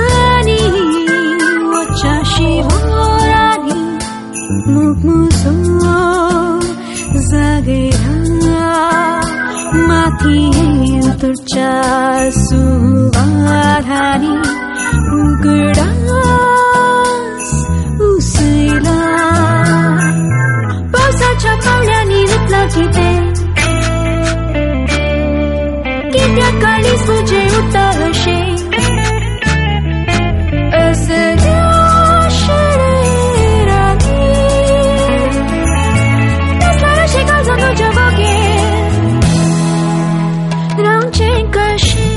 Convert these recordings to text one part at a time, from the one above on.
दिसनी वच्याशी होरानी मुखमुसो जागेरा माथि उतर्चा सुवाधानी उघडास उसैला पावसाच्या पावल्यानी रुतला किते कित्या काळीस तुझे उतारशे असल्या शरीरानी नसला शिकाल जाऊन तुझ्या बोगेर रावचे कशे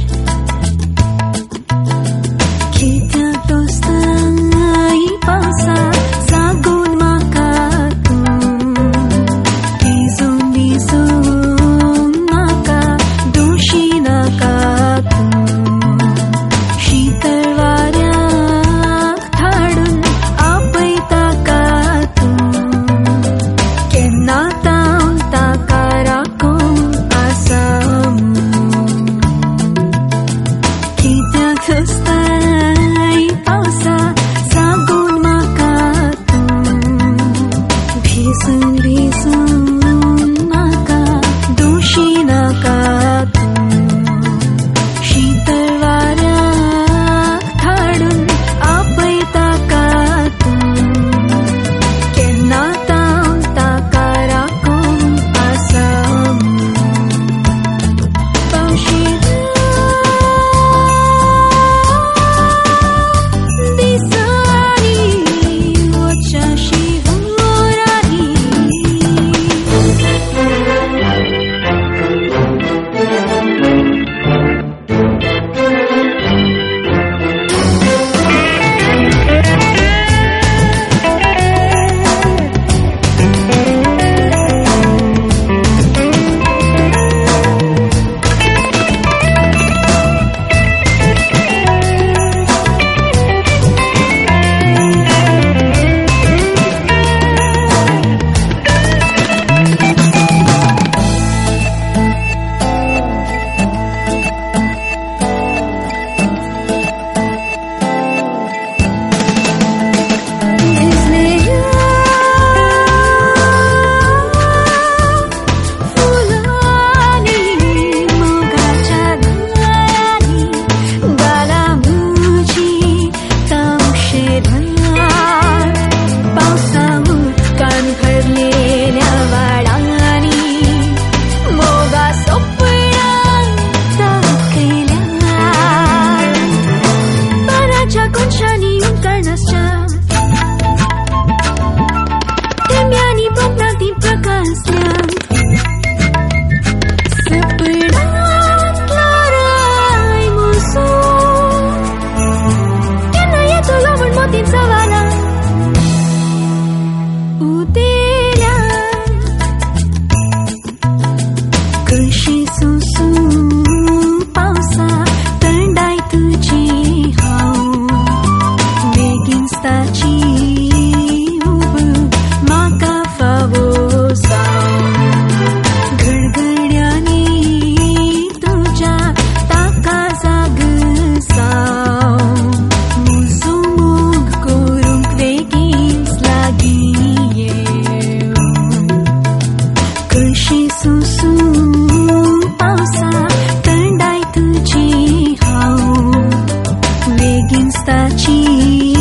कित्या दोस्ताई पावसा सांगून म्हाका तूं भिजून भिजून म्हाका दोशी नाका तूं शीतळ वाऱ्याक धाडून आपयता का तूं केन्ना तांव ताका राखून आसा कित्याक दोस्ताई पावसा सांगून म्हाका तूं भिजून भिजून म्हाका दोशी नाका तूं शीतळ वाऱ्याक धाडून आपयता का तूं केन्ना तांव ताका राखून आसा पावशीर दिसनी वच्याशी होरानी कशी सुसू पावसा तंडाय तुजी हांव बेगीन ताची उब म्हाका फावो जावं घडघड्यांनी तुज्या ताका जाग जावं म्हजो मोग करूंक बेगीन लागीं येवं कशी सुसू पावसा तंडाय तुजी हांव बेगीन ताची